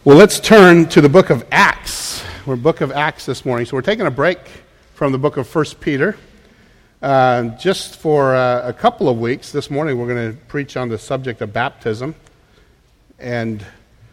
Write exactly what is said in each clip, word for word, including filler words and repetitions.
Well, let's turn to the book of Acts. We're book of Acts this morning. So we're taking a break from the book of First Peter. Uh, just for uh, a couple of weeks, this morning we're going to preach on the subject of baptism. And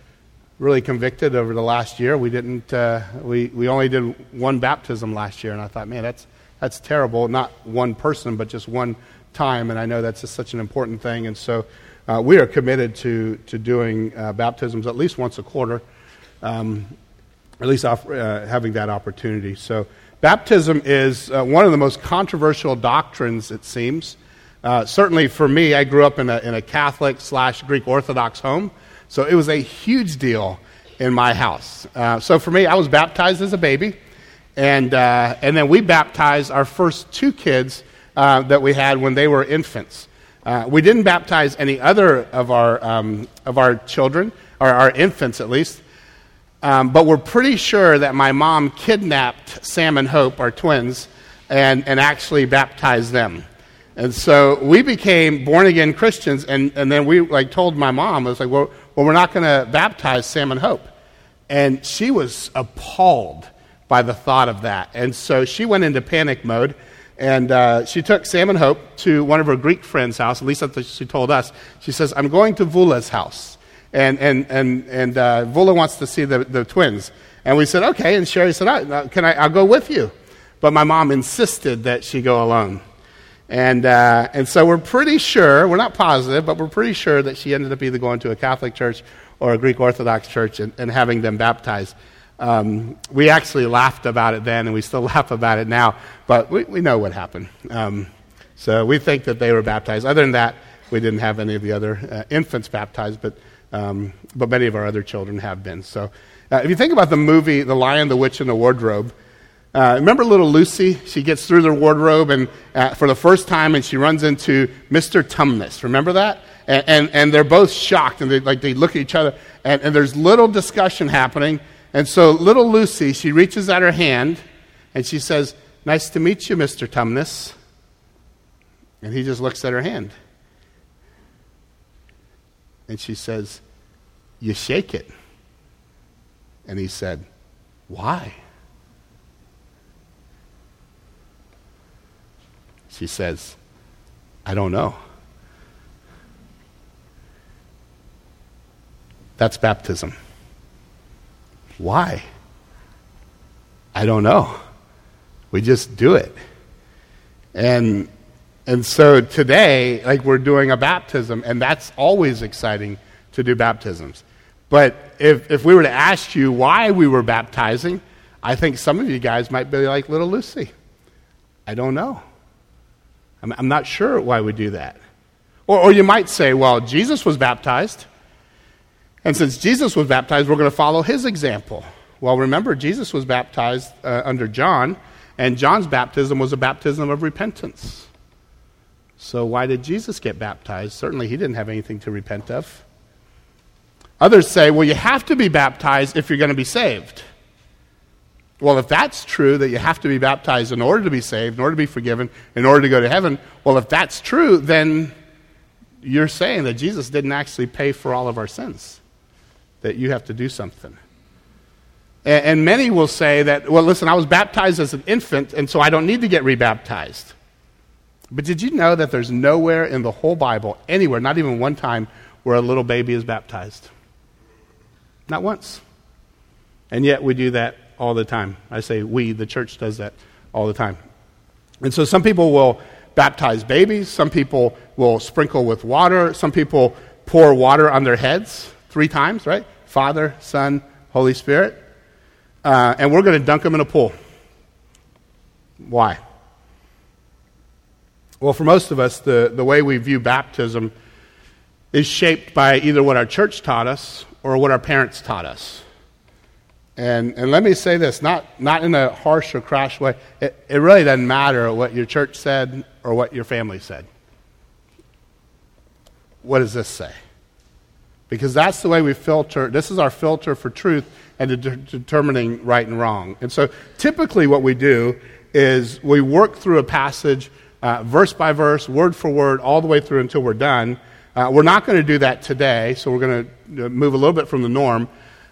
really convicted over the last year. We didn't, uh, we, we only did one baptism last year. And I thought, man, that's that's terrible. Not one person, but just one time. And I know that's just such an important thing. And so Uh, we are committed to to doing uh, baptisms at least once a quarter, um, at least off, uh, having that opportunity. So baptism is uh, one of the most controversial doctrines, it seems. Uh, certainly for me, I grew up in a, in a Catholic slash Greek Orthodox home, so it was a huge deal in my house. Uh, so for me, I was baptized as a baby, and uh, and then we baptized our first two kids uh, that we had when they were infants. Uh, we didn't baptize any other of our um, of our children, or our infants at least, um, but we're pretty sure that my mom kidnapped Sam and Hope, our twins, and, and actually baptized them. And so we became born-again Christians, and, and then we like told my mom, I was like, well, well we're not going to baptize Sam and Hope. And she was appalled by the thought of that. And so she went into panic mode. And uh, she took Sam and Hope to one of her Greek friends' house. At least that's what she told us. She says, "I'm going to Vula's house, and and and and uh, Vula wants to see the, the twins." And we said, "Okay." And Sherry said, I, "Can I? I'll go with you." But my mom insisted that she go alone. And uh, and so we're pretty sure, we're not positive, but we're pretty sure that she ended up either going to a Catholic church or a Greek Orthodox church and, and having them baptized. Um, we actually laughed about it then, and we still laugh about it now, but we, we know what happened. Um, so we think that they were baptized. Other than that, we didn't have any of the other uh, infants baptized, but um, but many of our other children have been. So uh, if you think about the movie The Lion, the Witch, and the Wardrobe, uh, remember little Lucy? She gets through the wardrobe and uh, for the first time, and she runs into Mister Tumnus. Remember that? And and, and they're both shocked, and they like they look at each other, and, and there's little discussion happening. And so little Lucy, she reaches out her hand, and she says, "Nice to meet you, Mister Tumnus." And he just looks at her hand. And she says, "You shake it." And he said, "Why?" She says, "I don't know." That's baptism. Why? I don't know. We just do it. And and so today, like we're doing a baptism, and that's always exciting to do baptisms. But if if we were to ask you why we were baptizing, I think some of you guys might be like little Lucy. I don't know. I'm, I'm not sure why we do that. Or, or you might say, well, Jesus was baptized. And since Jesus was baptized, we're going to follow his example. Well, remember, Jesus was baptized uh, under John, and John's baptism was a baptism of repentance. So why did Jesus get baptized? Certainly he didn't have anything to repent of. Others say, well, you have to be baptized if you're going to be saved. Well, if that's true, that you have to be baptized in order to be saved, in order to be forgiven, in order to go to heaven, well, if that's true, then you're saying that Jesus didn't actually pay for all of our sins. That you have to do something. And, and many will say that, well, listen, I was baptized as an infant, and so I don't need to get rebaptized. But did you know that there's nowhere in the whole Bible, anywhere, not even one time, where a little baby is baptized? Not once. And yet we do that all the time. I say we, the church does that all the time. And so some people will baptize babies, some people will sprinkle with water, some people pour water on their heads. Three times, right? Father, Son, Holy Spirit. Uh, and we're going to dunk them in a pool. Why? Well, for most of us, the, the way we view baptism is shaped by either what our church taught us or what our parents taught us. And and let me say this, not, not in a harsh or crash way. It, it really doesn't matter what your church said or what your family said. What does this say? Because that's the way we filter. This is our filter for truth and de- determining right and wrong. And so typically what we do is we work through a passage uh, verse by verse, word for word, all the way through until we're done. Uh, we're not going to do that today, so we're going to move a little bit from the norm.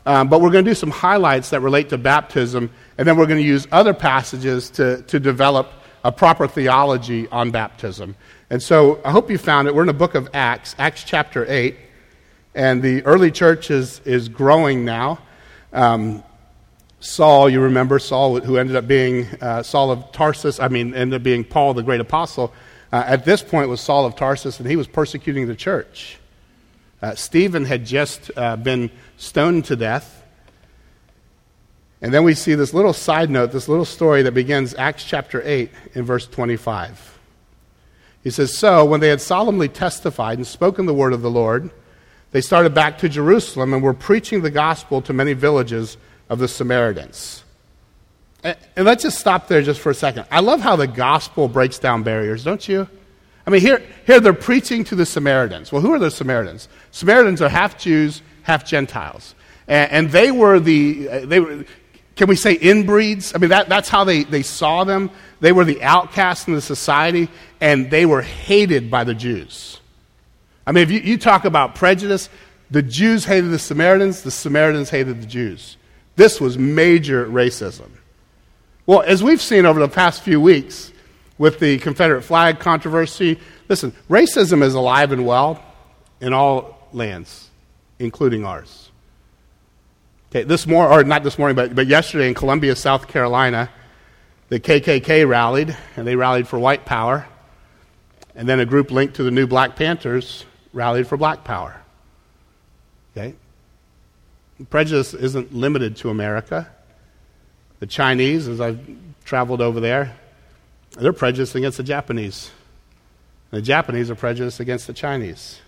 Um, but we're going to do some highlights that relate to baptism, and then we're going to use other passages to, to develop a proper theology on baptism. And so I hope you found it. We're in the book of Acts, Acts chapter eight, and the early church is, is growing now. Um, Saul, you remember, Saul, who ended up being uh, Saul of Tarsus, I mean, ended up being Paul, the great apostle, uh, at this point was Saul of Tarsus, and he was persecuting the church. Uh, Stephen had just uh, been stoned to death. And then we see this little side note, this little story that begins Acts chapter eight in verse twenty-five. He says, "So when they had solemnly testified and spoken the word of the Lord, they started back to Jerusalem and were preaching the gospel to many villages of the Samaritans." And, and let's just stop there just for a second. I love how the gospel breaks down barriers, don't you? I mean, here, here they're preaching to the Samaritans. Well, who are the Samaritans? Samaritans are half Jews, half Gentiles. And, and they were the, uh, they were, can we say inbreeds? I mean, that, that's how they, they saw them. They were the outcasts in the society, and they were hated by the Jews. I mean, if you, you talk about prejudice, the Jews hated the Samaritans, the Samaritans hated the Jews. This was major racism. Well, as we've seen over the past few weeks, with the Confederate flag controversy, listen, racism is alive and well in all lands, including ours. Okay, this morning, or not this morning, but, but yesterday in Columbia, South Carolina, the K K K rallied, and they rallied for white power. And then a group linked to the new Black Panthers rallied for black power. Okay? Prejudice isn't limited to America. The Chinese, as I've traveled over there, they're prejudiced against the Japanese. And the Japanese are prejudiced against the Chinese.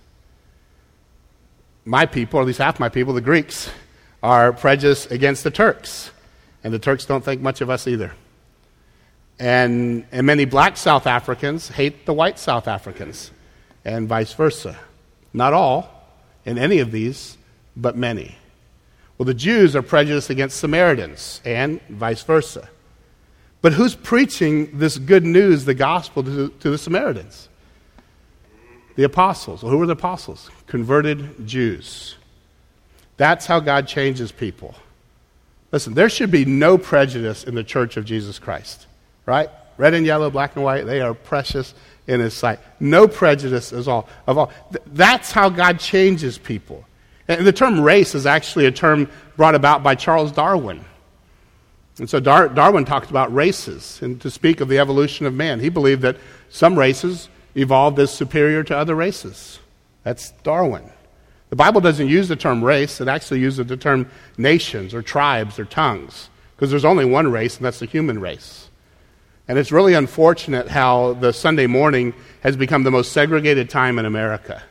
My people, or at least half my people, the Greeks, are prejudiced against the Turks. And the Turks don't think much of us either. And, and many black South Africans hate the white South Africans, and vice versa. Not all in any of these, but many. Well, the Jews are prejudiced against Samaritans, and vice versa. But who's preaching this good news, the gospel, to, to the Samaritans? The apostles. Well, who were the apostles? Converted Jews. That's how God changes people. Listen, there should be no prejudice in the church of Jesus Christ. Right? Red and yellow, black and white, they are precious in His sight. No prejudice at all, of all. Th- that's how God changes people. And the term race is actually a term brought about by Charles Darwin. And so Dar- Darwin talked about races, and to speak of the evolution of man. He believed that some races evolved as superior to other races. That's Darwin. The Bible doesn't use the term race. It actually uses the term nations or tribes or tongues, because there's only one race, and that's the human race. And it's really unfortunate how the Sunday morning has become the most segregated time in America.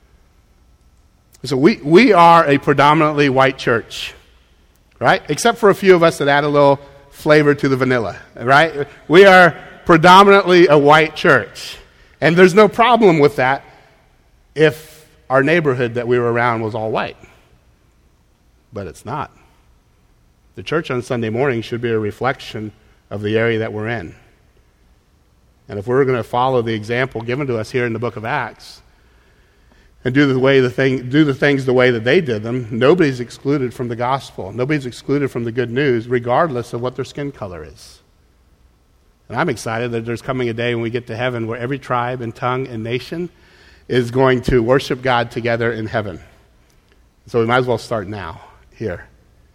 So we, we are a predominantly white church, right? Except for a few of us that add a little flavor to the vanilla, right? We are predominantly a white church. And there's no problem with that if our neighborhood that we were around was all white. But it's not. The church on Sunday morning should be a reflection of the area that we're in. And if we're going to follow the example given to us here in the book of Acts, and do the way the thing, do the things the way that they did them, nobody's excluded from the gospel. Nobody's excluded from the good news, regardless of what their skin color is. And I'm excited that there's coming a day when we get to heaven where every tribe and tongue and nation is going to worship God together in heaven. So we might as well start now, here.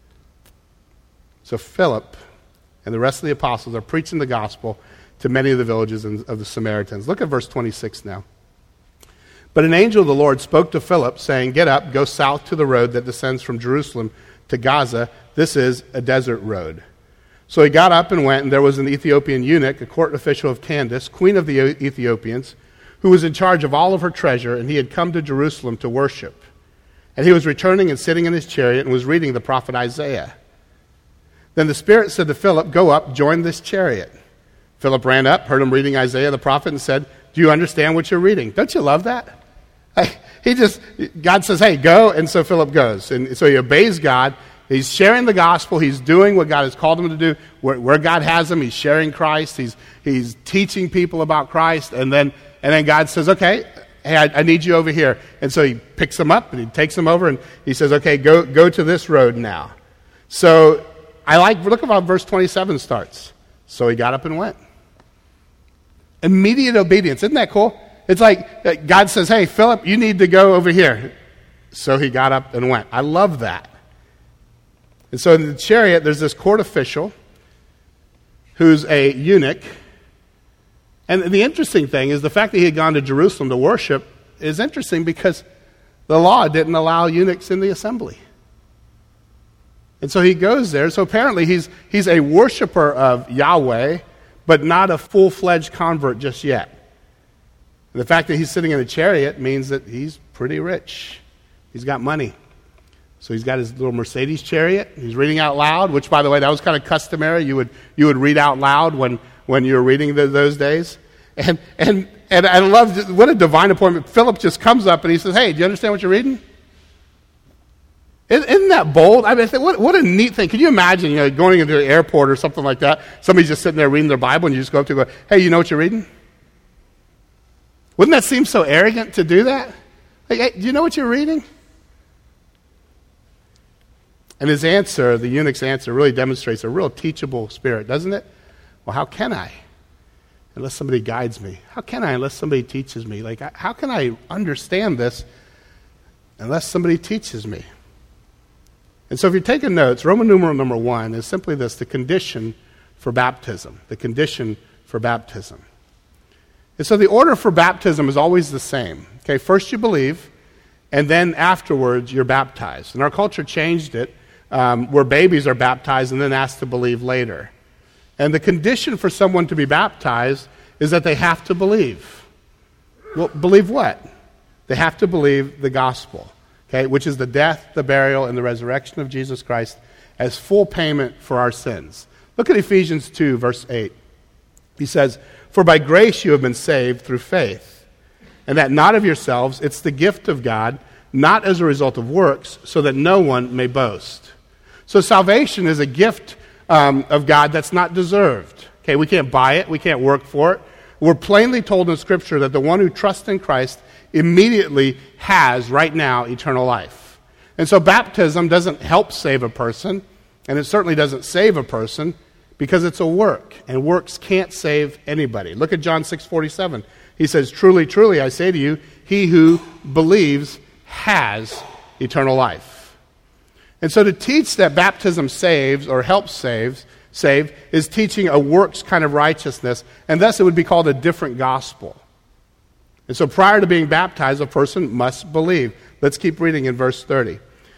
So Philip and the rest of the apostles are preaching the gospel to many of the villages of the Samaritans. Look at verse twenty-six now. But an angel of the Lord spoke to Philip, saying, "Get up, go south to the road that descends from Jerusalem to Gaza. This is a desert road." So he got up and went, and there was an Ethiopian eunuch, a court official of Candace, queen of the Ethiopians, who was in charge of all of her treasure, and he had come to Jerusalem to worship. And he was returning and sitting in his chariot and was reading the prophet Isaiah. Then the Spirit said to Philip, "Go up, join this chariot." Philip ran up, heard him reading Isaiah the prophet, and said, "Do you understand what you're reading?" Don't you love that? He just, God says, "Hey, go," and so Philip goes. And so he obeys God. He's sharing the gospel. He's doing what God has called him to do. Where, where God has him, he's sharing Christ. He's he's teaching people about Christ. And then and then God says, "Okay, hey, I, I need you over here." And so he picks him up and he takes him over and he says, "Okay, go go to this road now." So I like, look at how verse twenty-seven starts. So he got up and went. Immediate obedience. Isn't that cool? It's like God says, hey, Philip, you need to go over here. So he got up and went. I love that. And so in the chariot, there's this court official who's a eunuch. And the interesting thing is the fact that he had gone to Jerusalem to worship is interesting because the law didn't allow eunuchs in the assembly. And so he goes there. So apparently he's he's a worshiper of Yahweh, but not a full-fledged convert just yet. And the fact that he's sitting in a chariot means that he's pretty rich. He's got money. So he's got his little Mercedes chariot. He's reading out loud, which, by the way, that was kind of customary. You would you would read out loud when, when you were reading the, those days. And and and I love, what a divine appointment. Philip just comes up and he says, hey, do you understand what you're reading? Isn't that bold? I mean, what, what a neat thing. Can you imagine, you know, going into the airport or something like that, somebody's just sitting there reading their Bible and you just go up to them and go, hey, you know what you're reading? Wouldn't that seem so arrogant to do that? Like, hey, do you know what you're reading? And his answer, the eunuch's answer, really demonstrates a real teachable spirit, doesn't it? Well, how can I? Unless somebody guides me. How can I unless somebody teaches me? Like, how can I understand this unless somebody teaches me? And so if you're taking notes, Roman numeral number one is simply this, the condition for baptism. The condition for baptism. And so the order for baptism is always the same. Okay, first you believe, and then afterwards you're baptized. And our culture changed it, um, where babies are baptized and then asked to believe later. And the condition for someone to be baptized is that they have to believe. Well, believe what? They have to believe the gospel. Okay, which is the death, the burial, and the resurrection of Jesus Christ as full payment for our sins. Look at Ephesians two, verse eight. He says, for by grace you have been saved through faith, and that not of yourselves, it's the gift of God, not as a result of works, so that no one may boast. So salvation is a gift um, of God that's not deserved. Okay, we can't buy it, we can't work for it. We're plainly told in Scripture that the one who trusts in Christ immediately has, right now, eternal life. And so baptism doesn't help save a person, and it certainly doesn't save a person, because it's a work, and works can't save anybody. Look at John six forty-seven. He says, truly, truly, I say to you, he who believes has eternal life. And so to teach that baptism saves, or helps saves, save, is teaching a works kind of righteousness, and thus it would be called a different gospel. And so prior to being baptized, a person must believe. Let's keep reading in verse thirty. It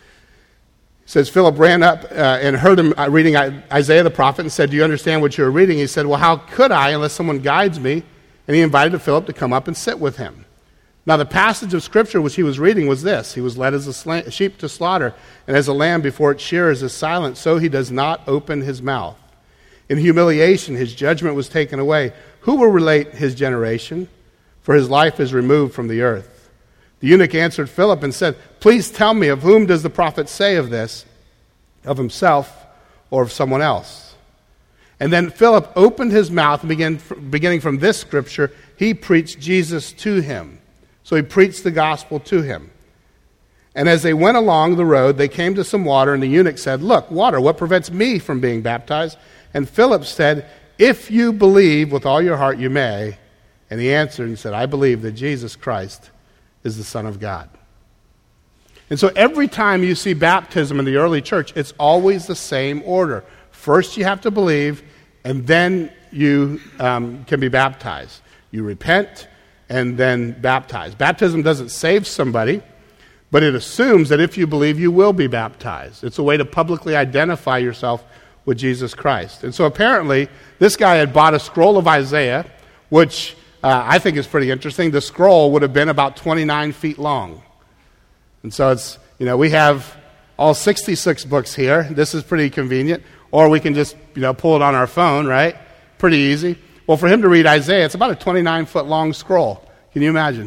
says, Philip ran up uh, and heard him uh, reading Isaiah the prophet and said, do you understand what you're reading? He said, well, how could I unless someone guides me? And he invited Philip to come up and sit with him. Now the passage of Scripture which he was reading was this. He was led as a sla- sheep to slaughter, and as a lamb before its shearers is silent, so he does not open his mouth. In humiliation his judgment was taken away. Who will relate his generation? For his life is removed from the earth. The eunuch answered Philip and said, please tell me, of whom does the prophet say of this, of himself or of someone else? And then Philip opened his mouth, and began, beginning from this scripture, he preached Jesus to him. So he preached the gospel to him. And as they went along the road, they came to some water, and the eunuch said, look, water, what prevents me from being baptized? And Philip said, if you believe with all your heart, you may. And he answered and said, I believe that Jesus Christ is the Son of God. And so every time you see baptism in the early church, it's always the same order. First you have to believe, and then you um, can be baptized. You repent, and then baptize. Baptism doesn't save somebody, but it assumes that if you believe, you will be baptized. It's a way to publicly identify yourself with Jesus Christ. And so apparently, this guy had bought a scroll of Isaiah, which Uh, I think it's pretty interesting. The scroll would have been about twenty-nine feet long. And so it's, you know, we have all sixty-six books here. This is pretty convenient. Or we can just, you know, pull it on our phone, right? Pretty easy. Well, for him to read Isaiah, it's about a twenty-nine foot long scroll. Can you imagine?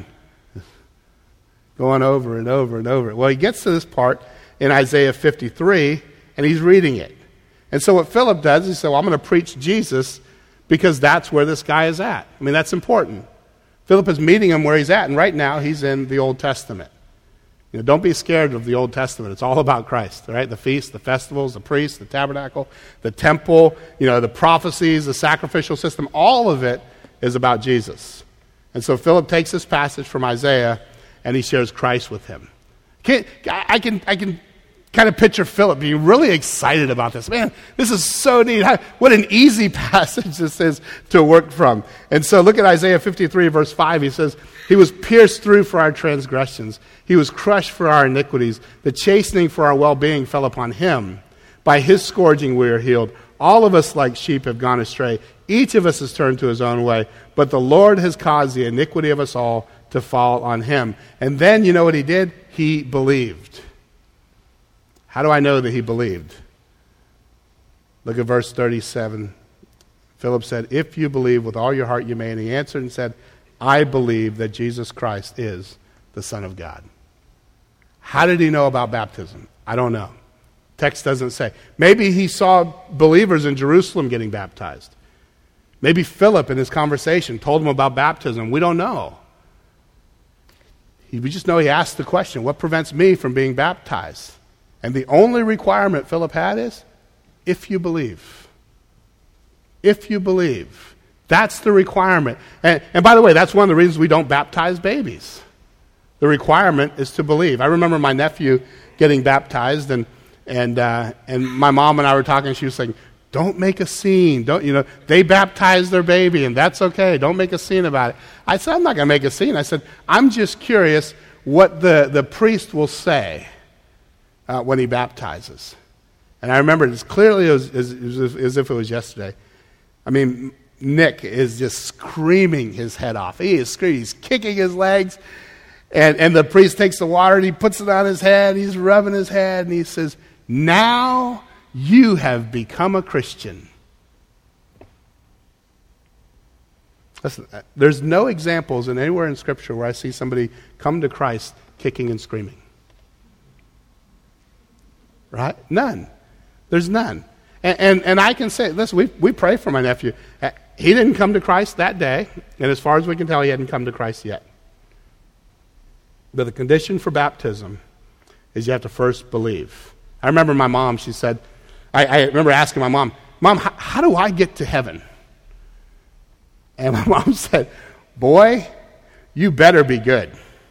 Going over and over and over. Well, he gets to this part in Isaiah fifty-three, and he's reading it. And so what Philip does, he said, well, I'm going to preach Jesus, because that's where this guy is at. I mean, that's important. Philip is meeting him where he's at, and right now he's in the Old Testament. You know, don't be scared of the Old Testament. It's all about Christ, right? The feasts, the festivals, the priests, the tabernacle, the temple, you know, the prophecies, the sacrificial system, all of it is about Jesus. And so Philip takes this passage from Isaiah and he shares Christ with him. Can, I can I can kind of picture Philip being really excited about this. Man, this is so neat. How, what an easy passage this is to work from. And so look at Isaiah fifty-three, verse five. He says, he was pierced through for our transgressions. He was crushed for our iniquities. The chastening for our well-being fell upon him. By his scourging we are healed. All of us like sheep have gone astray. Each of us has turned to his own way. But the Lord has caused the iniquity of us all to fall on him. And then, you know what he did? He believed. How do I know that he believed? Look at verse thirty-seven. Philip said, if you believe with all your heart you may. And he answered and said, I believe that Jesus Christ is the Son of God. How did he know about baptism? I don't know. Text doesn't say. Maybe he saw believers in Jerusalem getting baptized. Maybe Philip in his conversation told him about baptism. We don't know. He, we just know he asked the question, what prevents me from being baptized? And the only requirement Philip had is, if you believe. If you believe. That's the requirement. And, and by the way, that's one of the reasons we don't baptize babies. The requirement is to believe. I remember my nephew getting baptized, and and uh, and my mom and I were talking, and she was saying, don't make a scene. Don't, you know, they baptized their baby, and that's okay. Don't make a scene about it. I said, I'm not going to make a scene. I said, I'm just curious what the, the priest will say uh, when he baptizes. And I remember it as clearly as, as, as, as if it was yesterday. I mean, Nick is just screaming his head off. He is screaming. He's kicking his legs. And, and the priest takes the water and he puts it on his head. He's rubbing his head and he says, now you have become a Christian. Listen, there's no examples in anywhere in Scripture where I see somebody come to Christ kicking and screaming. Right? None. There's none. And, and, and I can say, listen, we, we pray for my nephew. He didn't come to Christ that day, and as far as we can tell, he hadn't come to Christ yet. But the condition for baptism is you have to first believe. I remember my mom, she said, I, I remember asking my mom, Mom, how, how do I get to heaven? And my mom said, boy, you better be good.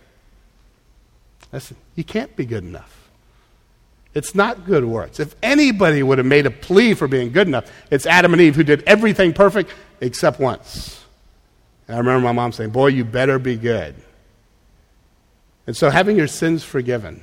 Listen, you can't be good enough. It's not good works. If anybody would have made a plea for being good enough, it's Adam and Eve who did everything perfect except once. And I remember my mom saying, boy, you better be good. And so having your sins forgiven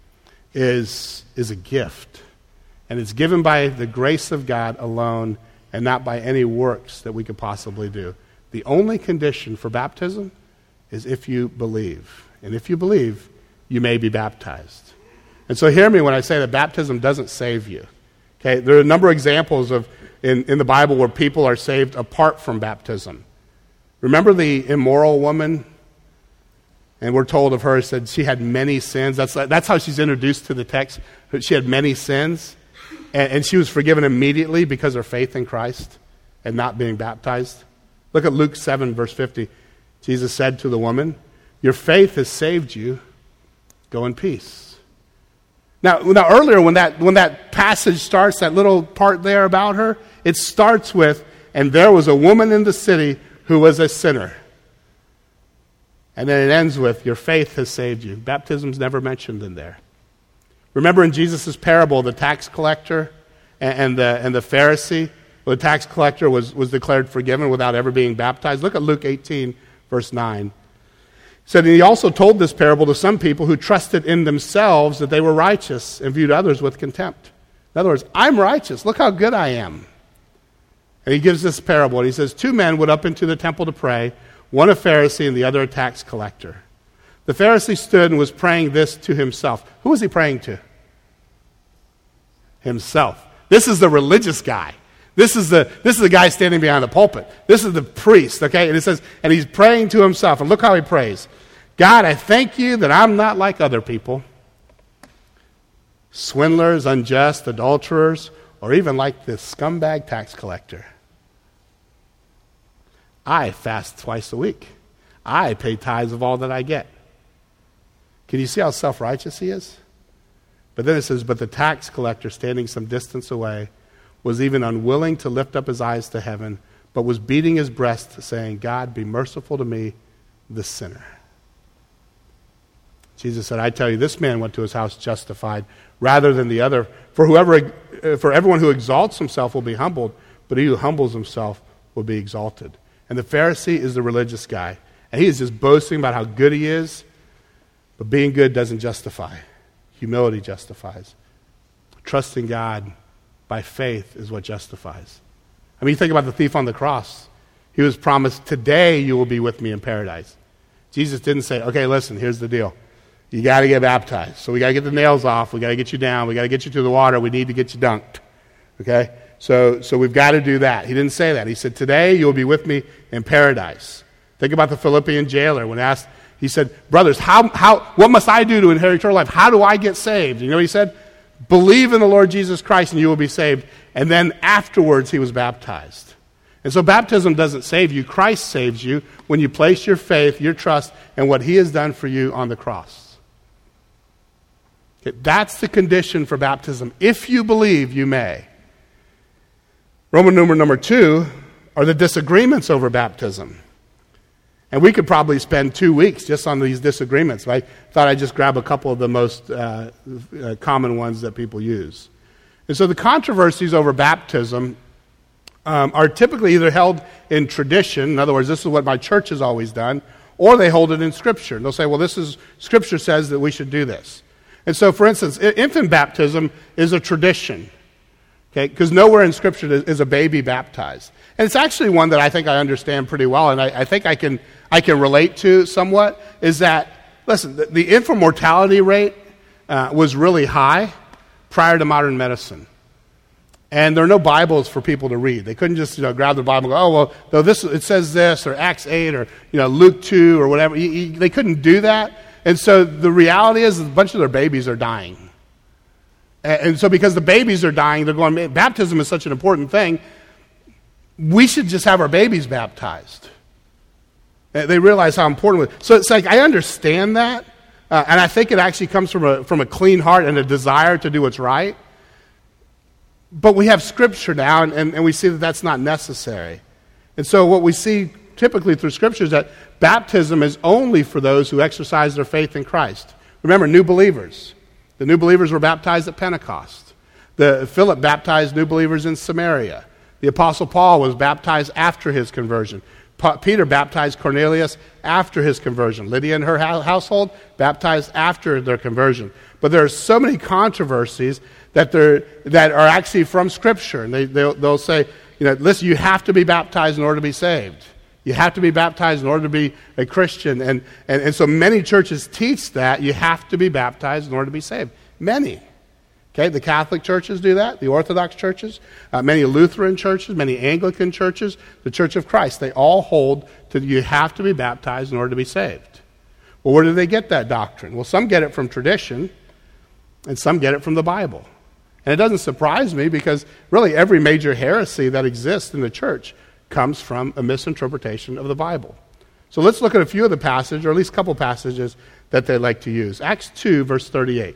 is, is a gift. And it's given by the grace of God alone and not by any works that we could possibly do. The only condition for baptism is if you believe. And if you believe, you may be baptized. And so hear me when I say that baptism doesn't save you. Okay, there are a number of examples of in, in the Bible where people are saved apart from baptism. Remember the immoral woman? And we're told of her, said she had many sins. That's, that's how she's introduced to the text. She had many sins. And, and she was forgiven immediately because of her faith in Christ and not being baptized. Look at Luke seven, verse fifty. Jesus said to the woman, your faith has saved you. Go in peace. Now, now earlier when that, when that passage starts, that little part there about her, it starts with, and there was a woman in the city who was a sinner. And then it ends with, your faith has saved you. Baptism's never mentioned in there. Remember in Jesus' parable, the tax collector and, and, the, and the Pharisee? Well, the tax collector was, was declared forgiven without ever being baptized. Look at Luke eighteen, verse nine. It said, and he also told this parable to some people who trusted in themselves that they were righteous and viewed others with contempt. In other words, I'm righteous. Look how good I am. And he gives this parable. And he says, two men went up into the temple to pray, one a Pharisee and the other a tax collector. The Pharisee stood and was praying this to himself. Who was he praying to? Himself. This is the religious guy. This is the this is the guy standing behind the pulpit. This is the priest, okay? And it says, and he's praying to himself. And look how he prays. God, I thank you that I'm not like other people. Swindlers, unjust, adulterers, or even like this scumbag tax collector. I fast twice a week. I pay tithes of all that I get. Can you see how self-righteous he is? But then it says, but the tax collector, standing some distance away, was even unwilling to lift up his eyes to heaven, but was beating his breast, saying, God, be merciful to me, the sinner. Jesus said, I tell you, this man went to his house justified rather than the other. For whoever, for everyone who exalts himself will be humbled, but he who humbles himself will be exalted. And the Pharisee is the religious guy. And he is just boasting about how good he is, but being good doesn't justify. Humility justifies. Trusting God by faith is what justifies. I mean, you think about the thief on the cross. He was promised, today you will be with me in paradise. Jesus didn't say, okay, listen, here's the deal. You got to get baptized. So we got to get the nails off. We got to get you down. We got to get you to the water. We need to get you dunked. Okay? So, so we've got to do that. He didn't say that. He said, today you will be with me in paradise. Think about the Philippian jailer. When asked, he said, brothers, how, how, what must I do to inherit eternal life? How do I get saved? You know what he said? Believe in the Lord Jesus Christ and you will be saved. And then afterwards he was baptized. And so baptism doesn't save you. Christ saves you when you place your faith, your trust in what he has done for you on the cross. Okay, that's the condition for baptism. If you believe, you may. Roman numeral number two are the disagreements over baptism. And we could probably spend two weeks just on these disagreements. I thought I'd just grab a couple of the most uh, uh, common ones that people use. And so the controversies over baptism um, are typically either held in tradition, in other words, this is what my church has always done, or they hold it in Scripture. And they'll say, well, this is Scripture says that we should do this. And so, for instance, infant baptism is a tradition, okay? Because nowhere in Scripture is a baby baptized. And it's actually one that I think I understand pretty well, and I, I think I can I can relate to somewhat, is that, listen, the, the infant mortality rate uh, was really high prior to modern medicine. And there are no Bibles for people to read. They couldn't just, you know, grab the Bible and go, oh, well, though this it says this, or Acts eight, or, you know, Luke two, or whatever. You, you, they couldn't do that. And so the reality is a bunch of their babies are dying. And, and so because the babies are dying, they're going, baptism is such an important thing, we should just have our babies baptized. They realize how important it is. So it's like, I understand that, uh, and I think it actually comes from a, from a clean heart and a desire to do what's right. But we have Scripture now, and, and, and we see that that's not necessary. And so what we see typically through Scripture is that baptism is only for those who exercise their faith in Christ. Remember, new believers. The new believers were baptized at Pentecost. The, Philip baptized new believers in Samaria. The Apostle Paul was baptized after his conversion. Pa- Peter baptized Cornelius after his conversion. Lydia and her ha- household baptized after their conversion. But there are so many controversies that they're, that are actually from Scripture. And they, they'll, they'll say, you know, listen, you have to be baptized in order to be saved. You have to be baptized in order to be a Christian. And, and, and so many churches teach that you have to be baptized in order to be saved. Many. Okay, the Catholic churches do that, the Orthodox churches, uh, many Lutheran churches, many Anglican churches, the Church of Christ. They all hold to you have to be baptized in order to be saved. Well, where do they get that doctrine? Well, some get it from tradition, and some get it from the Bible. And it doesn't surprise me because really every major heresy that exists in the church comes from a misinterpretation of the Bible. So let's look at a few of the passages, or at least a couple passages that they like to use. Acts two, verse thirty-eight.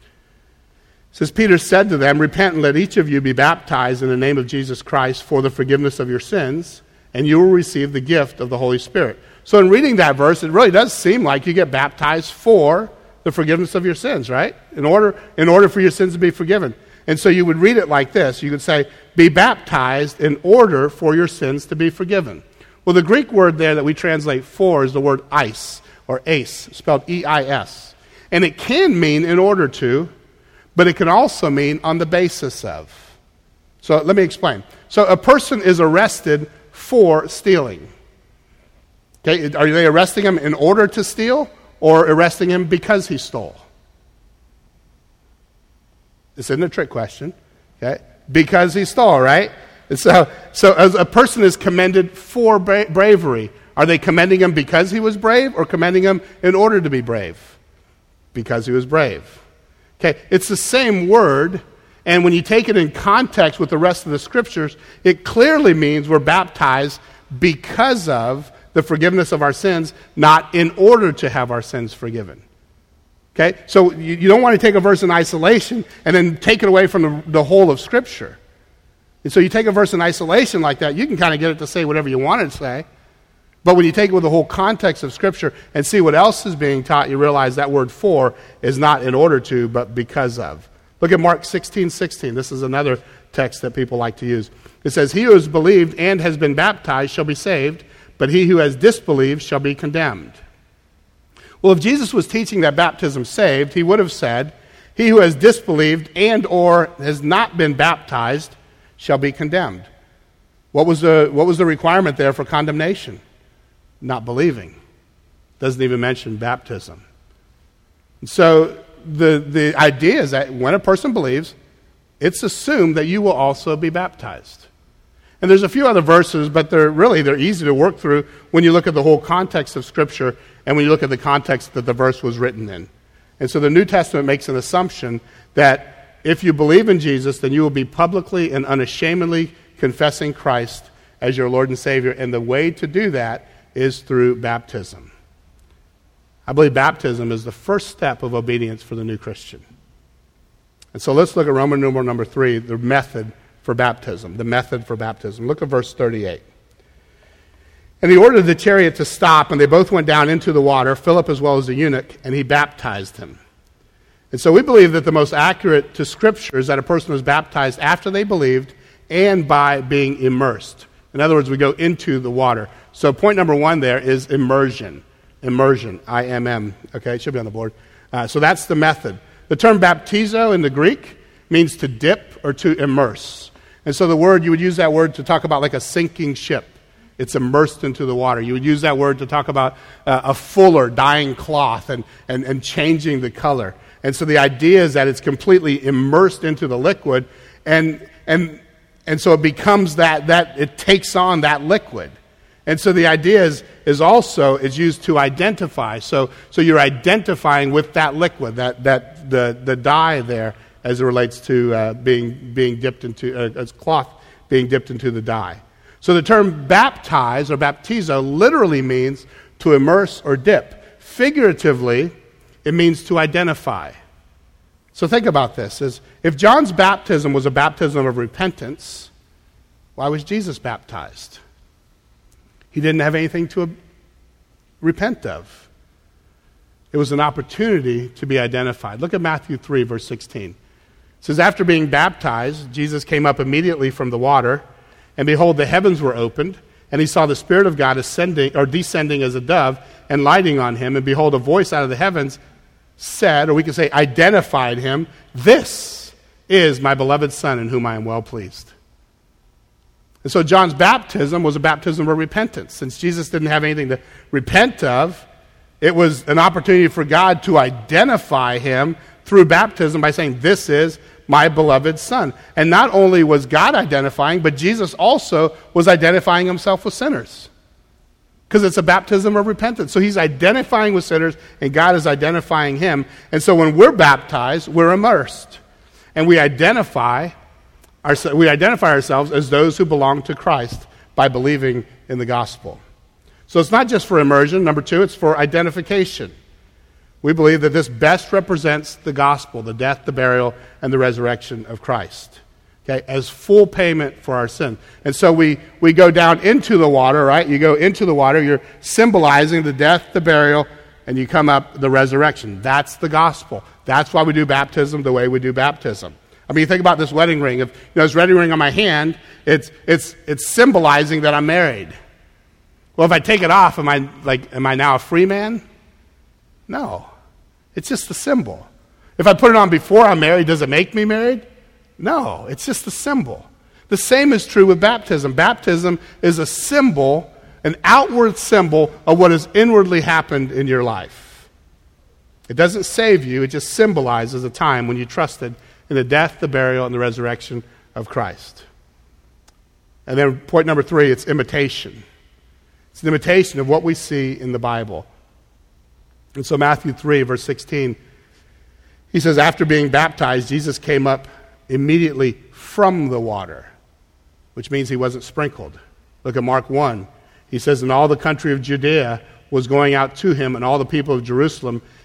It says, Peter said to them, repent and let each of you be baptized in the name of Jesus Christ for the forgiveness of your sins, and you will receive the gift of the Holy Spirit. So in reading that verse, it really does seem like you get baptized for the forgiveness of your sins, right? In order, in order for your sins to be forgiven. And so you would read it like this. You could say, be baptized in order for your sins to be forgiven. Well, the Greek word there that we translate for is the word eis, or eis, spelled E I S. And it can mean in order to, but it can also mean on the basis of. So let me explain. So a person is arrested for stealing. Okay, are they arresting him in order to steal or arresting him because he stole? This isn't a trick question. Okay, because he stole, right? And so, so as a person is commended for bra- bravery, are they commending him because he was brave or commending him in order to be brave? Because he was brave. Okay, it's the same word, and when you take it in context with the rest of the Scriptures, it clearly means we're baptized because of the forgiveness of our sins, not in order to have our sins forgiven. Okay? So you, you don't want to take a verse in isolation and then take it away from the, the whole of Scripture. And so you take a verse in isolation like that, you can kind of get it to say whatever you want it to say. But when you take it with the whole context of Scripture and see what else is being taught, you realize that word for is not in order to, but because of. Look at Mark sixteen sixteen. This is another text that people like to use. It says, "He who has believed and has been baptized shall be saved, but he who has disbelieved shall be condemned." Well, if Jesus was teaching that baptism saved, he would have said, "He who has disbelieved and or has not been baptized shall be condemned." What was the, what was the requirement there for condemnation? Not believing. Doesn't even mention baptism. And so the, the idea is that when a person believes, it's assumed that you will also be baptized. And there's a few other verses, but they're really, they're easy to work through when you look at the whole context of Scripture and when you look at the context that the verse was written in. And so the New Testament makes an assumption that if you believe in Jesus, then you will be publicly and unashamedly confessing Christ as your Lord and Savior. And the way to do that is through baptism. I believe baptism is the first step of obedience for the new Christian. And so let's look at Roman numeral number three, the method for baptism. The method for baptism. Look at verse thirty-eight. "And he ordered the chariot to stop, and they both went down into the water, Philip as well as the eunuch, and he baptized him." And so we believe that the most accurate to Scripture is that a person was baptized after they believed and by being immersed. In other words, we go into the water. So point number one there is immersion. Immersion, I M M. Okay, it should be on the board. Uh, so that's the method. The term baptizo in the Greek means to dip or to immerse. And so the word, you would use that word to talk about like a sinking ship. It's immersed into the water. You would use that word to talk about uh, a fuller dyeing cloth and, and, and changing the color. And so the idea is that it's completely immersed into the liquid, and and and so it becomes that, that it takes on that liquid. And so the idea is, is also is used to identify. So so you're identifying with that liquid, that that the the dye there, as it relates to uh, being being dipped into uh, as cloth being dipped into the dye. So the term baptize or baptizo literally means to immerse or dip. Figuratively, it means to identify. So think about this. As if John's baptism was a baptism of repentance, why was Jesus baptized? He didn't have anything to repent of. It was an opportunity to be identified. Look at Matthew three, verse sixteen. It says, "After being baptized, Jesus came up immediately from the water, and behold, the heavens were opened, and he saw the Spirit of God ascending or descending as a dove and lighting on him. And behold, a voice out of the heavens said," or we could say identified him, "This is my beloved Son in whom I am well pleased." And so John's baptism was a baptism of repentance. Since Jesus didn't have anything to repent of, it was an opportunity for God to identify him through baptism by saying, "This is my beloved Son." And not only was God identifying, but Jesus also was identifying himself with sinners. Because it's a baptism of repentance. So he's identifying with sinners, and God is identifying him. And so when we're baptized, we're immersed. And we identify, our, we identify ourselves as those who belong to Christ by believing in the gospel. So it's not just for immersion. Number two, it's for identification. We believe that this best represents the gospel, the death, the burial, and the resurrection of Christ, okay, as full payment for our sin. And so we, we go down into the water, right? You go into the water, you're symbolizing the death, the burial, and you come up the resurrection. That's the gospel. That's why we do baptism the way we do baptism. I mean, you think about this wedding ring. If you know, this wedding ring on my hand, it's it's it's symbolizing that I'm married. Well, if I take it off, am I like am I now a free man? No. It's just a symbol. If I put it on before I'm married, does it make me married? No, it's just a symbol. The same is true with baptism. Baptism is a symbol, an outward symbol of what has inwardly happened in your life. It doesn't save you, it just symbolizes a time when you trusted in the death, the burial, and the resurrection of Christ. And then point number three, it's imitation. It's an imitation of what we see in the Bible. And so Matthew three, verse sixteen, he says, "After being baptized, Jesus came up immediately from the water," which means he wasn't sprinkled. Look at Mark one. He says, "And all the country of Judea was going out to him, and all the people of Jerusalem,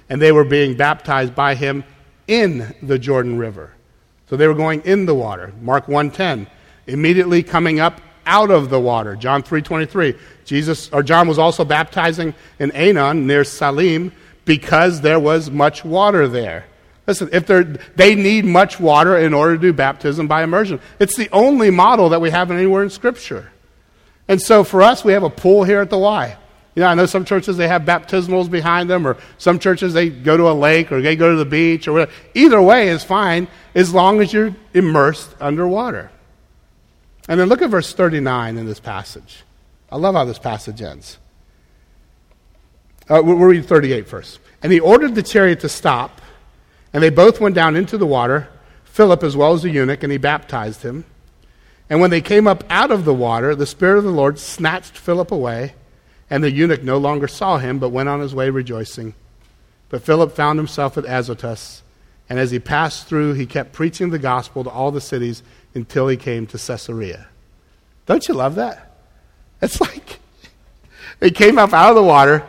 and they were being baptized by him in the Jordan River. So they were going in the water. Mark one ten, immediately coming up out of the water. John three twenty-three, Jesus or John was also baptizing in Aenon near Salim because there was much water there. Listen, if they're, they need much water in order to do baptism by immersion. It's the only model that we have anywhere in Scripture. And so for us, we have a pool here at the Y. You know, I know some churches, they have baptismals behind them, or some churches, they go to a lake, or they go to the beach, or whatever. Either way is fine, as long as you're immersed underwater. And then look at verse thirty-nine in this passage. I love how this passage ends. Uh, we'll read thirty-eight first. And he ordered the chariot to stop, and they both went down into the water, Philip as well as the eunuch, and he baptized him. And when they came up out of the water, the Spirit of the Lord snatched Philip away, and the eunuch no longer saw him, but went on his way rejoicing. But Philip found himself at Azotus, and as he passed through, he kept preaching the gospel to all the cities until he came to Caesarea. Don't you love that? It's like they came up out of the water,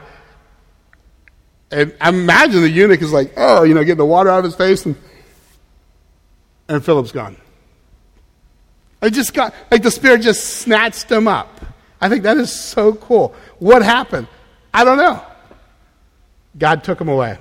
and I imagine the eunuch is like, oh, you know, getting the water out of his face, and, and Philip's gone. It just got, like the Spirit just snatched him up. I think that is so cool. What happened? I don't know. God took him away.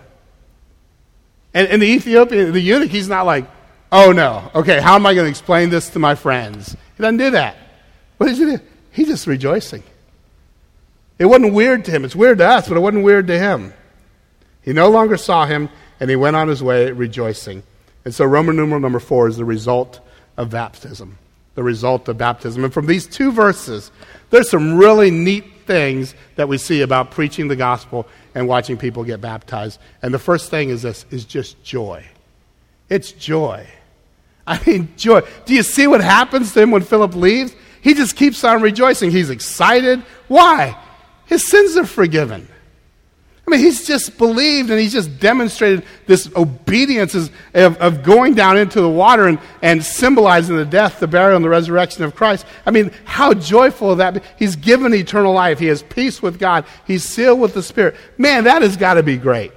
And, and the Ethiopian, the eunuch, he's not like, oh no, okay, how am I going to explain this to my friends? He doesn't do that. What did he do? He's just rejoicing. It wasn't weird to him. It's weird to us, but it wasn't weird to him. He no longer saw him, and he went on his way rejoicing. And so Roman numeral number four is the result of baptism. The result of baptism. And from these two verses, there's some really neat things that we see about preaching the gospel and watching people get baptized. And the first thing is this, is just joy. It's joy. I mean, joy. Do you see what happens to him when Philip leaves? He just keeps on rejoicing. He's excited. Why? His sins are forgiven. I mean, he's just believed, and he's just demonstrated this obedience of, of going down into the water and, and symbolizing the death, the burial, and the resurrection of Christ. I mean, how joyful that be. He's given eternal life. He has peace with God. He's sealed with the Spirit. Man, that has got to be great.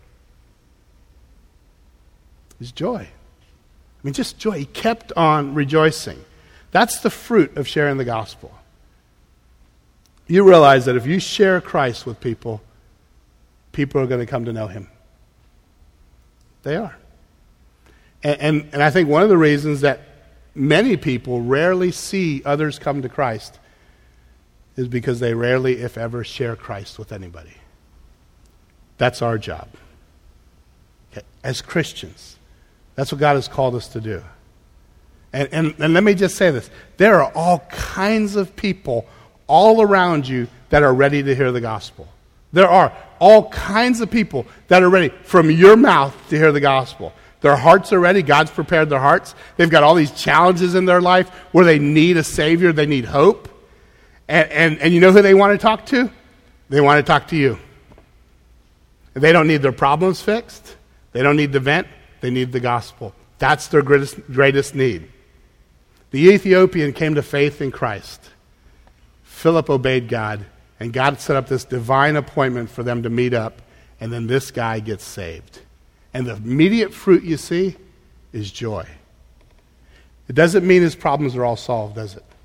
It's joy. I mean, just joy. He kept on rejoicing. That's the fruit of sharing the gospel. You realize that if you share Christ with people, people are going to come to know him. They are. And, and, and I think one of the reasons that many people rarely see others come to Christ is because they rarely, if ever, share Christ with anybody. That's our job. Okay. As Christians, that's what God has called us to do. And, and, and let me just say this. There are all kinds of people all around you that are ready to hear the gospel. There are all kinds of people that are ready from your mouth to hear the gospel. Their hearts are ready. God's prepared their hearts. They've got all these challenges in their life where they need a Savior. They need hope. And, and, and you know who they want to talk to? They want to talk to you. They don't need their problems fixed. They don't need the vent. They need the gospel. That's their greatest, greatest need. The Ethiopian came to faith in Christ. Philip obeyed God. And God set up this divine appointment for them to meet up, and then this guy gets saved. And the immediate fruit you see is joy. It doesn't mean his problems are all solved, does it?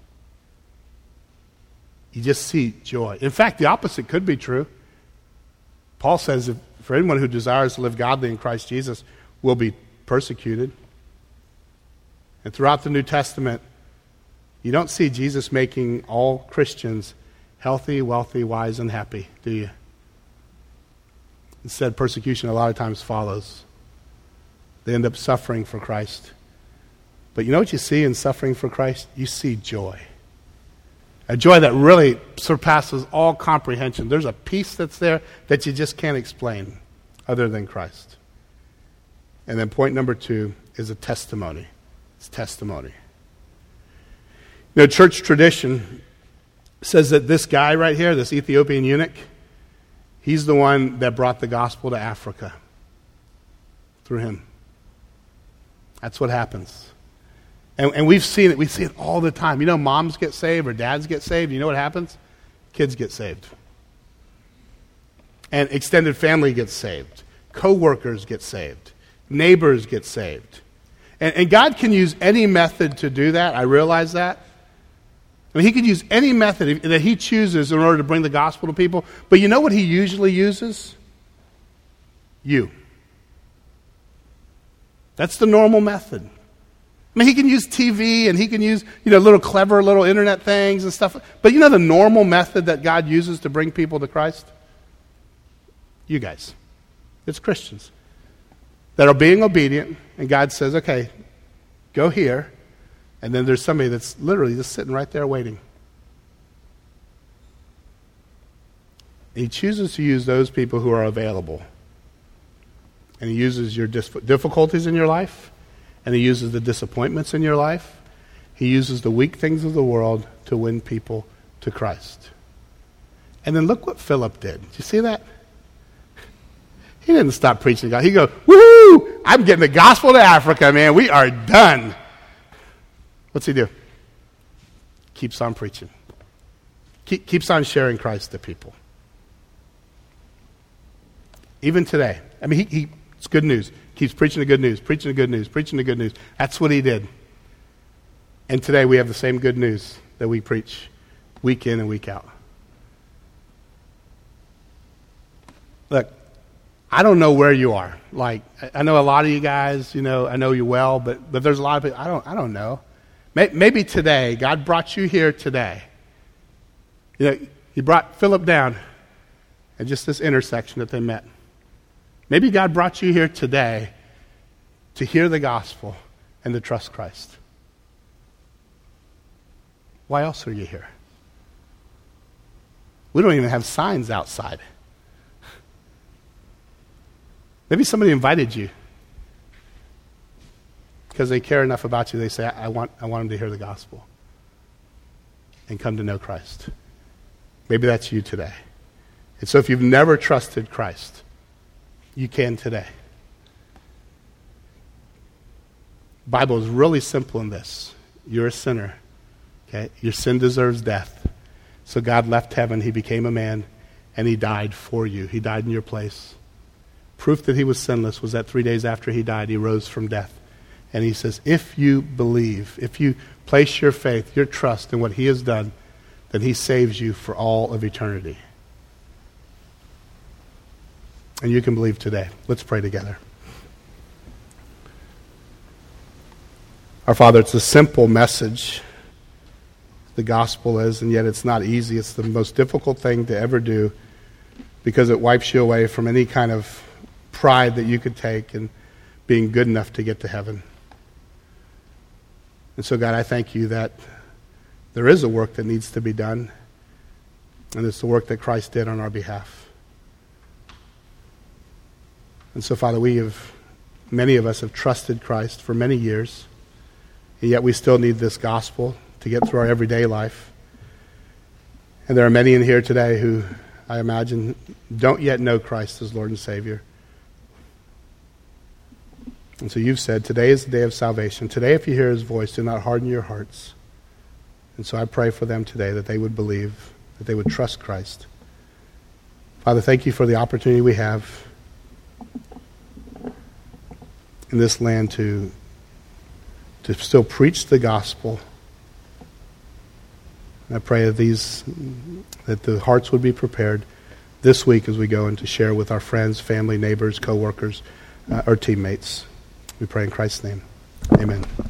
You just see joy. In fact, the opposite could be true. Paul says, if, for anyone who desires to live godly in Christ Jesus will be persecuted. And throughout the New Testament, you don't see Jesus making all Christians healthy, wealthy, wise, and happy, do you? Instead, persecution a lot of times follows. They end up suffering for Christ. But you know what you see in suffering for Christ? You see joy. A joy that really surpasses all comprehension. There's a peace that's there that you just can't explain other than Christ. And then point number two is a testimony. It's testimony. You know, church tradition says that this guy right here, this Ethiopian eunuch, he's the one that brought the gospel to Africa through him. That's what happens. And, and we've seen it. We see it all the time. You know, moms get saved or dads get saved. You know what happens? Kids get saved. And extended family gets saved. co-workers get saved. Neighbors get saved. And, and God can use any method to do that. I realize that. I mean, he could use any method that he chooses in order to bring the gospel to people. But you know what he usually uses? You. That's the normal method. I mean, he can use T V and he can use, you know, little clever little internet things and stuff. But you know the normal method that God uses to bring people to Christ? You guys. It's Christians that are being obedient, and God says, okay, go here. And then there's somebody that's literally just sitting right there waiting. And he chooses to use those people who are available. And he uses your dif- difficulties in your life, and he uses the disappointments in your life. He uses the weak things of the world to win people to Christ. And then look what Philip did. Did you see that? He didn't stop preaching God. He goes, woohoo! I'm getting the gospel to Africa, man. We are done. What's he do? Keeps on preaching. Keep, keeps on sharing Christ to people. Even today. I mean, he, he, it's good news. Keeps preaching the good news, preaching the good news, preaching the good news. That's what he did. And today we have the same good news that we preach week in and week out. Look, I don't know where you are. Like, I know a lot of you guys, you know, I know you well, but but there's a lot of people, I don't, I don't know. Maybe today, God brought you here today. You know, he brought Philip down at just this intersection that they met. Maybe God brought you here today to hear the gospel and to trust Christ. Why else are you here? We don't even have signs outside. Maybe somebody invited you because they care enough about you. They say, I want, I want them to hear the gospel and come to know Christ. Maybe that's you today. And so if you've never trusted Christ, you can today. The Bible is really simple in this. You're a sinner. Okay? Your sin deserves death. So God left heaven. He became a man, and he died for you. He died in your place. Proof that he was sinless was that three days after he died, he rose from death. And he says, if you believe, if you place your faith, your trust in what he has done, then he saves you for all of eternity. And you can believe today. Let's pray together. Our Father, it's a simple message, the gospel is, and yet it's not easy. It's the most difficult thing to ever do because it wipes you away from any kind of pride that you could take in being good enough to get to heaven. And so, God, I thank you that there is a work that needs to be done, and it's the work that Christ did on our behalf. And so, Father, we have, many of us have trusted Christ for many years, and yet we still need this gospel to get through our everyday life. And there are many in here today who, I imagine, don't yet know Christ as Lord and Savior. And so you've said, today is the day of salvation. Today, if you hear his voice, do not harden your hearts. And so I pray for them today that they would believe, that they would trust Christ. Father, thank you for the opportunity we have in this land to, to still preach the gospel. And I pray that these, that the hearts would be prepared this week as we go and to share with our friends, family, neighbors, co-workers, uh, our teammates. We pray in Christ's name. Amen.